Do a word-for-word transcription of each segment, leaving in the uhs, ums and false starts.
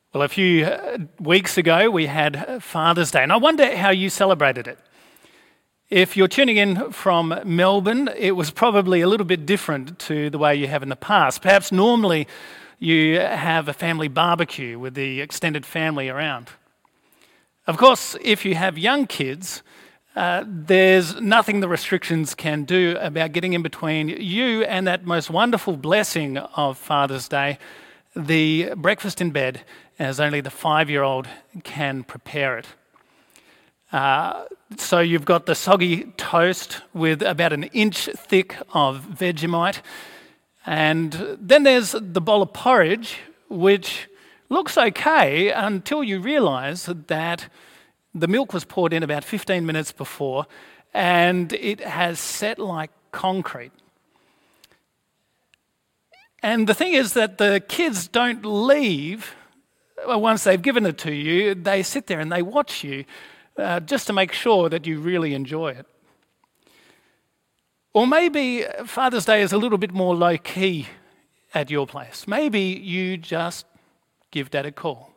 Well, a few uh, weeks ago we had Father's Day, and I wonder how you celebrated it. If you're tuning in from Melbourne, it was probably a little bit different to the way you have in the past. Perhaps normally you have a family barbecue with the extended family around. Of course, if you have young kids, uh, there's nothing the restrictions can do about getting in between you and that most wonderful blessing of Father's Day, the breakfast in bed, as only the five-year-old can prepare it. Uh, so you've got the soggy toast with about an inch thick of Vegemite, and then there's the bowl of porridge, which looks okay until you realise that the milk was poured in about fifteen minutes before, and it has set like concrete. And the thing is that the kids don't leave once they've given it to you. They sit there and they watch you uh, just to make sure that you really enjoy it. Or maybe Father's Day is a little bit more low-key at your place. Maybe you just give Dad a call.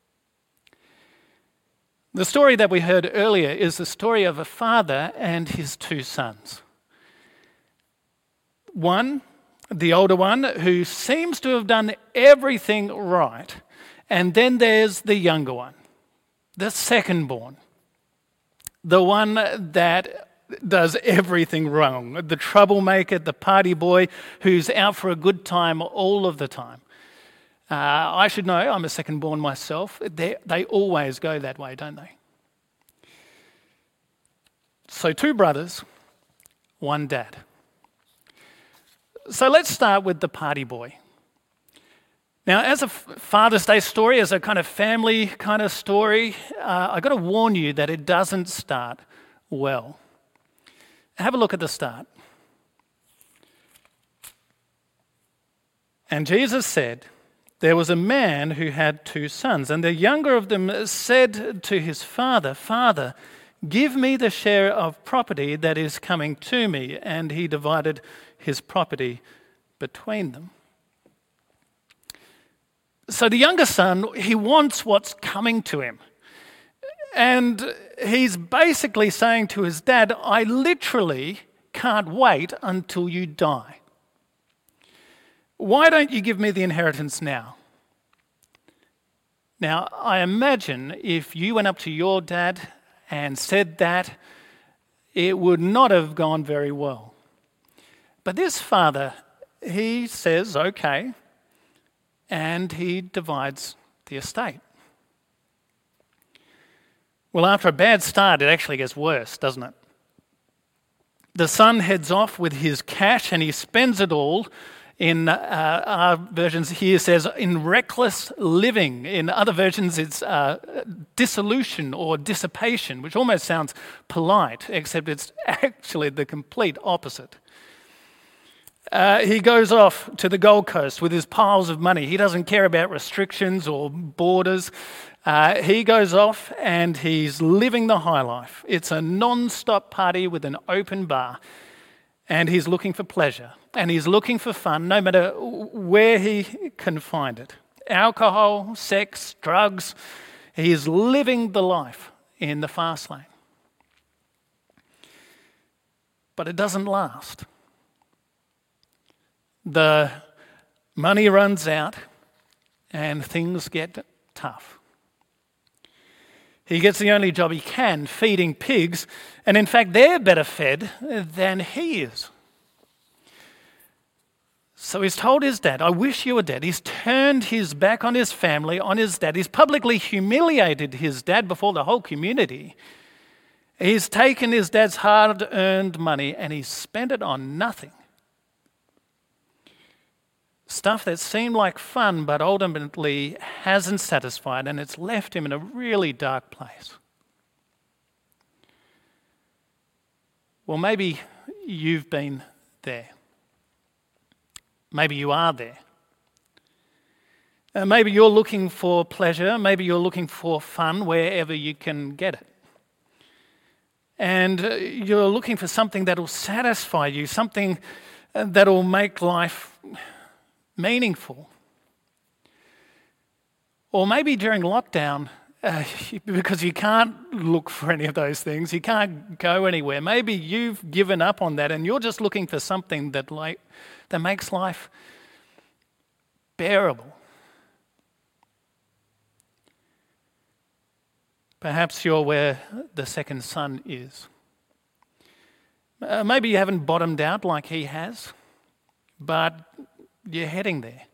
The story that we heard earlier is the story of a father and his two sons. One, the older one, who seems to have done everything right. And then there's the younger one, the second born, the one that does everything wrong, the troublemaker, the party boy who's out for a good time all of the time. Uh, I should know, I'm a second born myself. They, they always go that way, don't they? So two brothers, one dad. So let's start with the party boy. Now, as a Father's Day story, as a kind of family kind of story, uh, I've got to warn you that it doesn't start well. Have a look at the start. And Jesus said, there was a man who had two sons, and the younger of them said to his father, Father, give me the share of property that is coming to me. And he divided his property between them. So the younger son, he wants what's coming to him. And he's basically saying to his dad, I literally can't wait until you die. Why don't you give me the inheritance now? Now, I imagine if you went up to your dad and said that, it would not have gone very well. But this father, he says, okay, and he divides the estate. Well, after a bad start, it actually gets worse, doesn't it? The son heads off with his cash and he spends it all in, uh, our versions here says, in reckless living. In other versions, it's uh, dissolution or dissipation, which almost sounds polite, except it's actually the complete opposite. Uh, he goes off to the Gold Coast with his piles of money. He doesn't care about restrictions or borders. Uh, he goes off and he's living the high life. It's a non-stop party with an open bar. And he's looking for pleasure. And he's looking for fun, no matter where he can find it. Alcohol, sex, drugs. He is living the life in the fast lane. But it doesn't last. The money runs out and things get tough. He gets the only job he can, feeding pigs, and in fact they're better fed than he is. So he's told his dad, I wish you were dead. He's turned his back on his family, on his dad. He's publicly humiliated his dad before the whole community. He's taken his dad's hard-earned money and he's spent it on nothing. Stuff that seemed like fun but ultimately hasn't satisfied, and it's left him in a really dark place. Well, maybe you've been there. Maybe you are there. Uh, maybe you're looking for pleasure. Maybe you're looking for fun wherever you can get it. And uh, you're looking for something that will satisfy you, something uh, that will make life meaningful. Or maybe during lockdown, uh, because you can't look for any of those things, you can't go anywhere. Maybe you've given up on that and you're just looking for something that like that makes life bearable. Perhaps you're where the second son is. Uh, maybe you haven't bottomed out like he has, but you're heading there.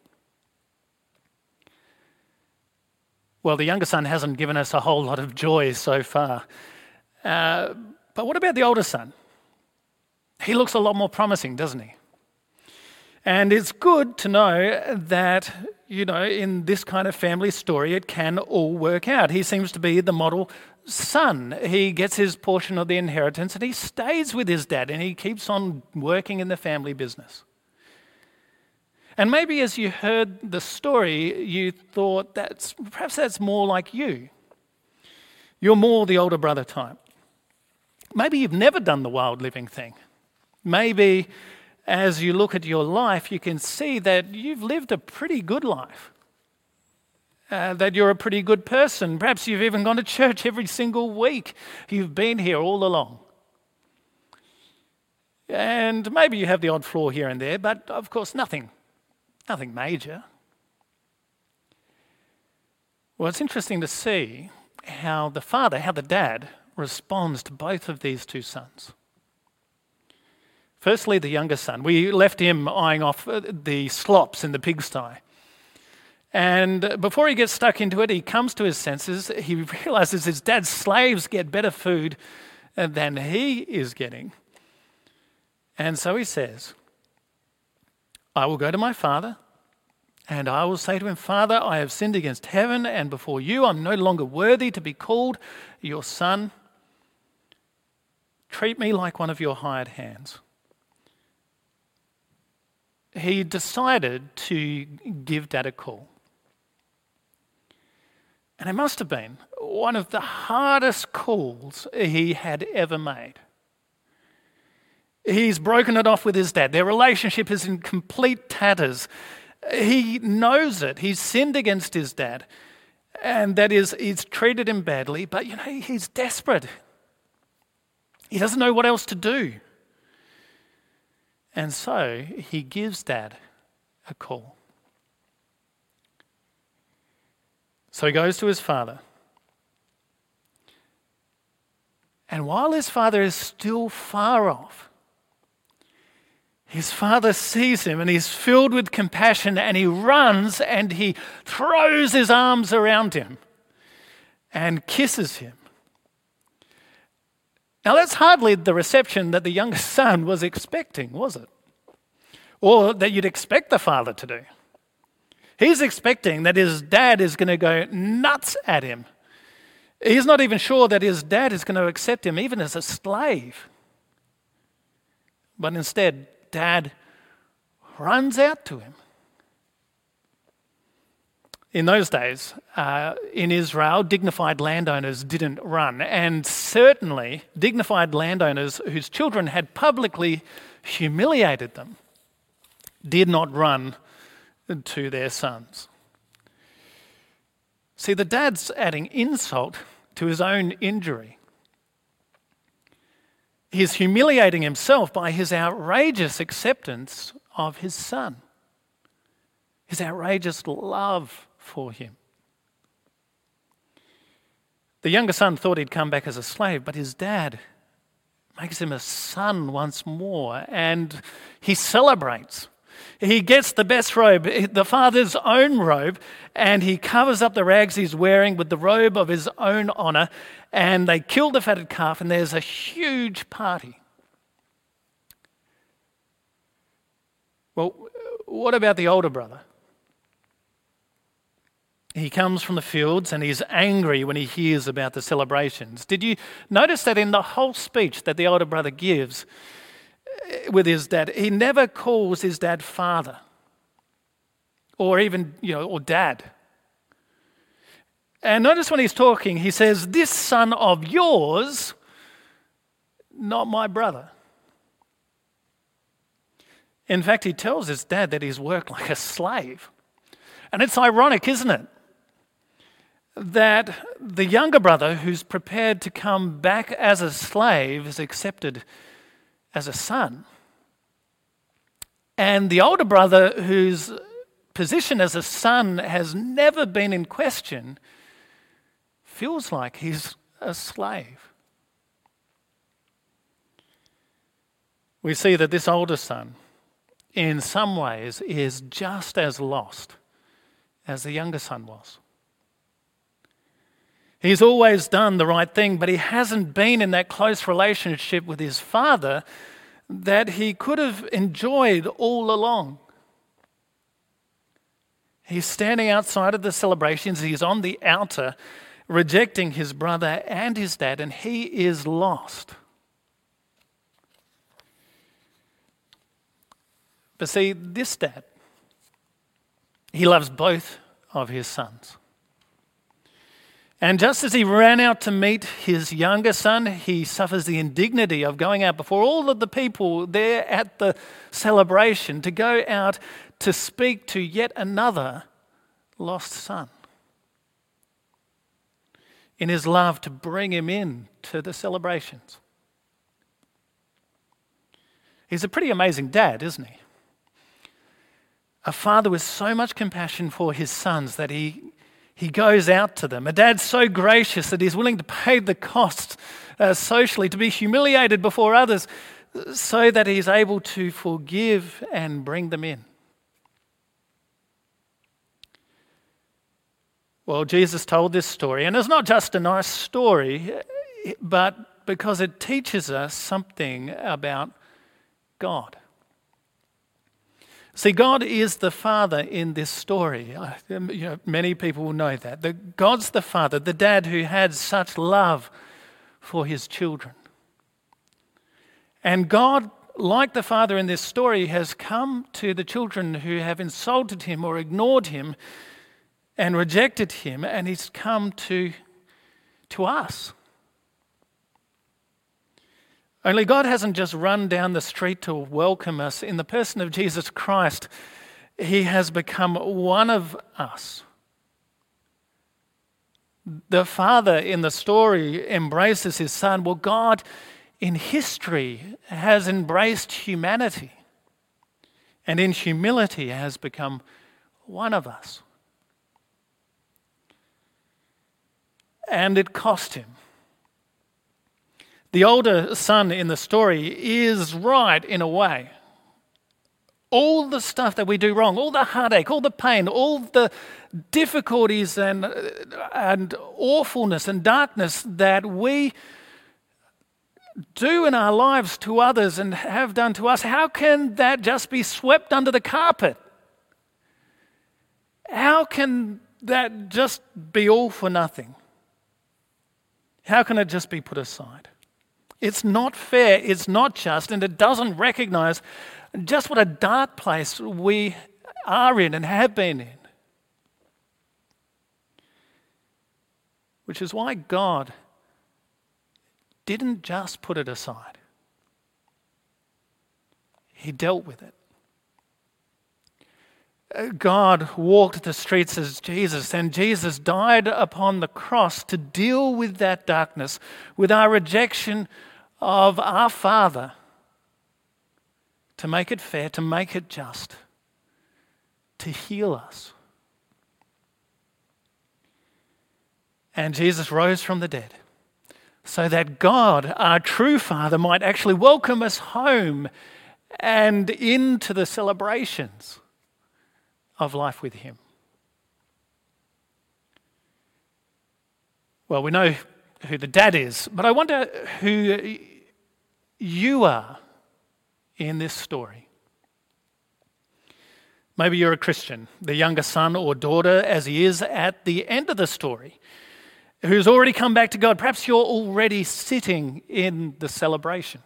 Well, the younger son hasn't given us a whole lot of joy so far. Uh, but what about the older son? He looks a lot more promising, doesn't he? And it's good to know that, you know, in this kind of family story, it can all work out. He seems to be the model son. He gets his portion of the inheritance and he stays with his dad and he keeps on working in the family business. And maybe as you heard the story, you thought that's perhaps that's more like you. You're more the older brother type. Maybe you've never done the wild living thing. Maybe as you look at your life, you can see that you've lived a pretty good life, uh, that you're a pretty good person. Perhaps you've even gone to church every single week. You've been here all along. And maybe you have the odd flaw here and there, but of course nothing, nothing major. Well, it's interesting to see how the father, how the dad responds to both of these two sons. Firstly, the younger son. We left him eyeing off the slops in the pigsty. And before he gets stuck into it, he comes to his senses. He realizes his dad's slaves get better food than he is getting. And so he says, I will go to my father and I will say to him, Father, I have sinned against heaven and before you. I'm no longer worthy to be called your son. Treat me like one of your hired hands. He decided to give Dad a call. And it must have been one of the hardest calls he had ever made. He's broken it off with his dad. Their relationship is in complete tatters. He knows it. He's sinned against his dad. And that is, he's treated him badly, but you know, he's desperate. He doesn't know what else to do. And so he gives Dad a call. So he goes to his father. And while his father is still far off, his father sees him and he's filled with compassion and he runs and he throws his arms around him and kisses him. Now, that's hardly the reception that the younger son was expecting, was it? Or that you'd expect the father to do. He's expecting that his dad is going to go nuts at him. He's not even sure that his dad is going to accept him even as a slave. But instead, Dad runs out to him. In those days, uh, in Israel, dignified landowners didn't run, and certainly dignified landowners whose children had publicly humiliated them did not run to their sons. See, the dad's adding insult to his own injury. He's humiliating himself by his outrageous acceptance of his son, his outrageous love for him. The younger son thought he'd come back as a slave, but his dad makes him a son once more, and he celebrates. He gets the best robe, the father's own robe, and he covers up the rags he's wearing with the robe of his own honor, and they kill the fatted calf, and there's a huge party. Well, what about the older brother? He comes from the fields and he's angry when he hears about the celebrations. Did you notice that in the whole speech that the older brother gives with his dad, he never calls his dad father or even, you know, or dad. And notice when he's talking, he says, this son of yours, not my brother. In fact, he tells his dad that he's worked like a slave. And it's ironic, isn't it? that the younger brother who's prepared to come back as a slave is accepted as a son. And the older brother whose position as a son has never been in question feels like he's a slave. We see that this older son, in some ways, is just as lost as the younger son was. He's always done the right thing, but he hasn't been in that close relationship with his father that he could have enjoyed all along. He's standing outside of the celebrations. He's on the outer, rejecting his brother and his dad, and he is lost. But see, this dad, he loves both of his sons. And just as he ran out to meet his younger son, he suffers the indignity of going out before all of the people there at the celebration to go out to speak to yet another lost son, in his love to bring him in to the celebrations. He's a pretty amazing dad, isn't he? A father with so much compassion for his sons that he He goes out to them. A dad so gracious that he's willing to pay the cost uh, socially, to be humiliated before others, so that he's able to forgive and bring them in. Well, Jesus told this story, and it's not just a nice story, but because it teaches us something about God. See, God is the Father in this story. You know, many people will know that. The, God's the Father, the dad who had such love for his children. And God, like the Father in this story, has come to the children who have insulted him or ignored him and rejected him, and he's come to, to us. Only God hasn't just run down the street to welcome us. In the person of Jesus Christ, he has become one of us. The Father in the story embraces his Son. Well, God in history has embraced humanity, and in humility has become one of us. And it cost him. The older son in the story is right in a way. All the stuff that we do wrong, all the heartache, all the pain, all the difficulties and, and awfulness and darkness that we do in our lives to others and have done to us, how can that just be swept under the carpet? How can that just be all for nothing? How can it just be put aside? It's not fair, it's not just, and it doesn't recognize just what a dark place we are in and have been in. Which is why God didn't just put it aside. He dealt with it. God walked the streets as Jesus, and Jesus died upon the cross to deal with that darkness, with our rejection of our Father, to make it fair, to make it just, to heal us. And Jesus rose from the dead so that God, our true Father, might actually welcome us home and into the celebrations of life with him. Well, we know who the dad is, but I wonder who you are in this story. Maybe you're a Christian, the younger son or daughter, as he is at the end of the story, who's already come back to God. Perhaps you're already sitting in the celebration.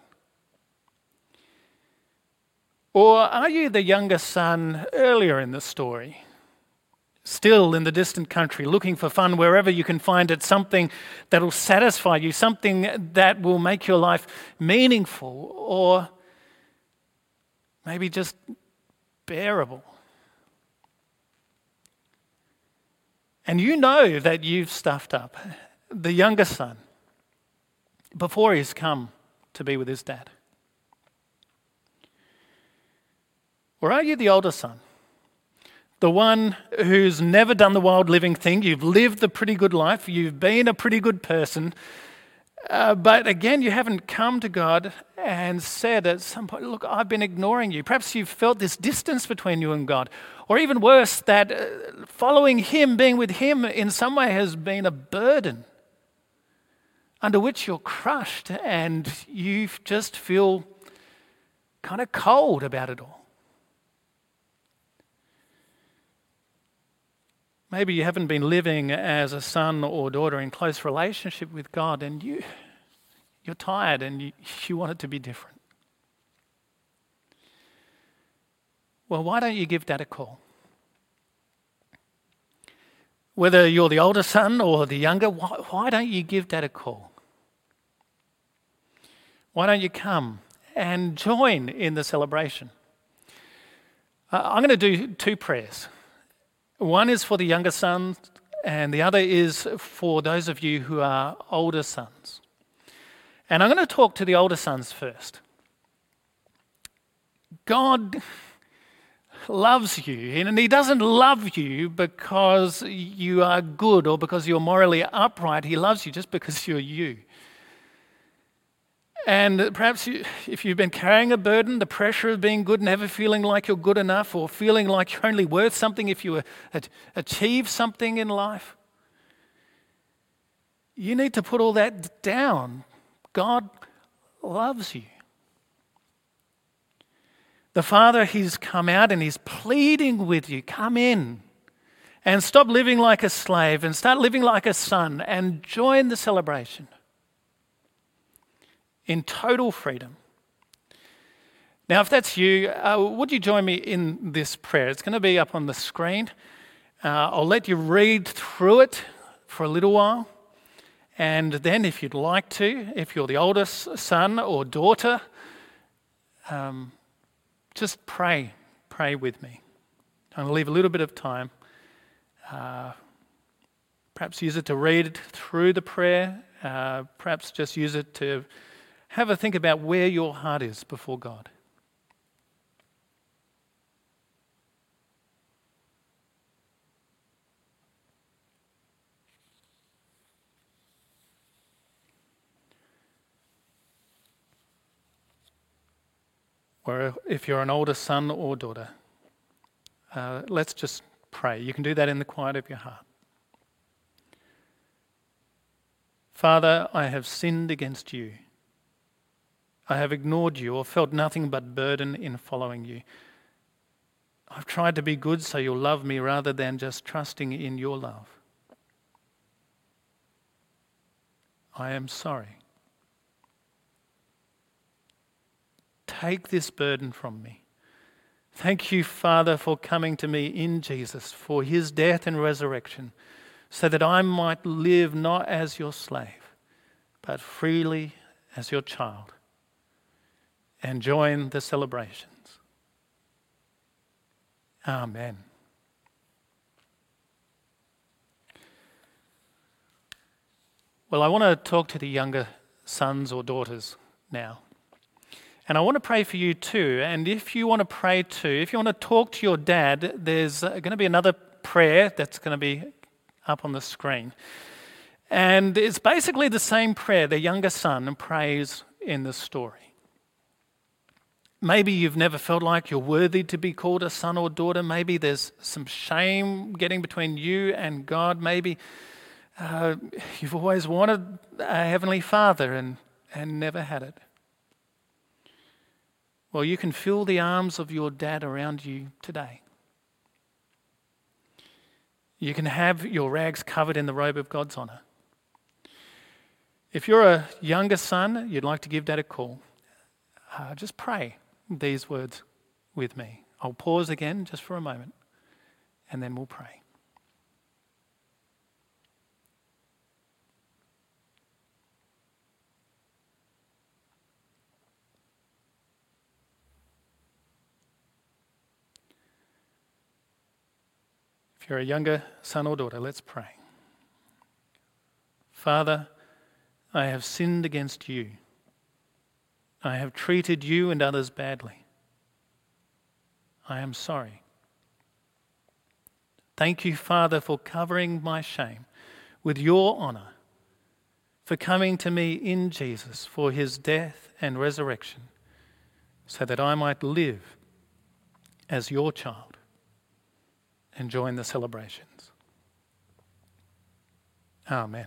Or are you the younger son earlier in the story, still in the distant country, looking for fun wherever you can find it, something that will satisfy you, something that will make your life meaningful, or maybe just bearable? And you know that you've stuffed up. The younger son, before he's come to be with his dad. Or are you the older son? The one who's never done the wild living thing. You've lived a pretty good life. You've been a pretty good person. Uh, but again, you haven't come to God and said at some point, look, I've been ignoring you. Perhaps you've felt this distance between you and God. Or even worse, that uh, following him, being with him in some way has been a burden under which you're crushed and you just feel kind of cold about it all. Maybe you haven't been living as a son or daughter in close relationship with God and you, you're tired and you, you want it to be different. Well, why don't you give Dad a call? Whether you're the older son or the younger, why, why don't you give Dad a call? Why don't you come and join in the celebration? Uh, I'm going to do two prayers. One is for the younger sons, and the other is for those of you who are older sons. And I'm going to talk to the older sons first. God loves you, and he doesn't love you because you are good or because you're morally upright. He loves you just because you're you. And perhaps you, if you've been carrying a burden, the pressure of being good, never feeling like you're good enough, or feeling like you're only worth something if you achieve something in life, you need to put all that down. God loves you. The Father, he's come out and he's pleading with you, come in and stop living like a slave and start living like a son and join the celebration in total freedom. Now, if that's you, uh, would you join me in this prayer? It's going to be up on the screen. Uh, I'll let you read through it for a little while. And then if you'd like to, if you're the oldest son or daughter, um, just pray, pray with me. I'm going to leave a little bit of time. Uh, perhaps use it to read through the prayer. Uh, perhaps just use it to have a think about where your heart is before God. Or if you're an older son or daughter, uh, let's just pray. You can do that in the quiet of your heart. Father, I have sinned against you. I have ignored you or felt nothing but burden in following you. I've tried to be good so you'll love me rather than just trusting in your love. I am sorry. Take this burden from me. Thank you, Father, for coming to me in Jesus, for his death and resurrection, so that I might live not as your slave, but freely as your child, and join the celebrations. Amen. Well, I want to talk to the younger sons or daughters now. And I want to pray for you too. And if you want to pray too, if you want to talk to your dad, there's going to be another prayer that's going to be up on the screen. And it's basically the same prayer the younger son prays in the story. Maybe you've never felt like you're worthy to be called a son or daughter. Maybe there's some shame getting between you and God. Maybe uh, you've always wanted a heavenly Father and, and never had it. Well, you can feel the arms of your dad around you today. You can have your rags covered in the robe of God's honour. If you're a younger son, you'd like to give dad a call, uh, just pray these words with me. I'll pause again just for a moment and then we'll pray. If you're a younger son or daughter, let's pray. Father, I have sinned against you. I have treated you and others badly. I am sorry. Thank you, Father, for covering my shame with your honour, for coming to me in Jesus for his death and resurrection, so that I might live as your child and join the celebrations. Amen.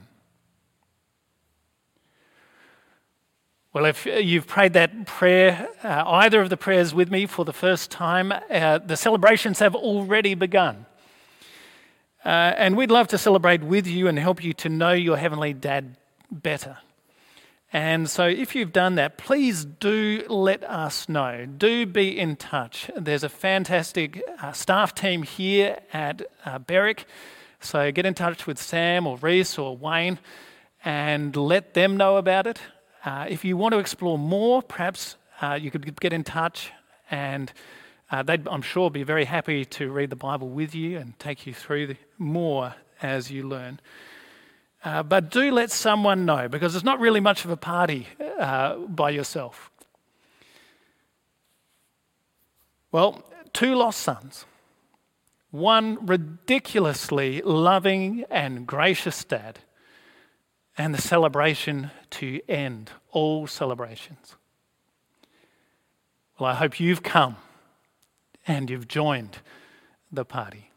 Well, if you've prayed that prayer, uh, either of the prayers with me for the first time, uh, the celebrations have already begun. Uh, and we'd love to celebrate with you and help you to know your Heavenly Dad better. And so if you've done that, please do let us know. Do be in touch. There's a fantastic uh, staff team here at uh, Berwick. So get in touch with Sam or Reese or Wayne and let them know about it. Uh, if you want to explore more, perhaps uh, you could get in touch and uh, they'd, I'm sure, be very happy to read the Bible with you and take you through the, more as you learn. Uh, but do let someone know, because it's not really much of a party uh, by yourself. Well, two lost sons, one ridiculously loving and gracious dad, and the celebration to end all celebrations. Well, I hope you've come and you've joined the party.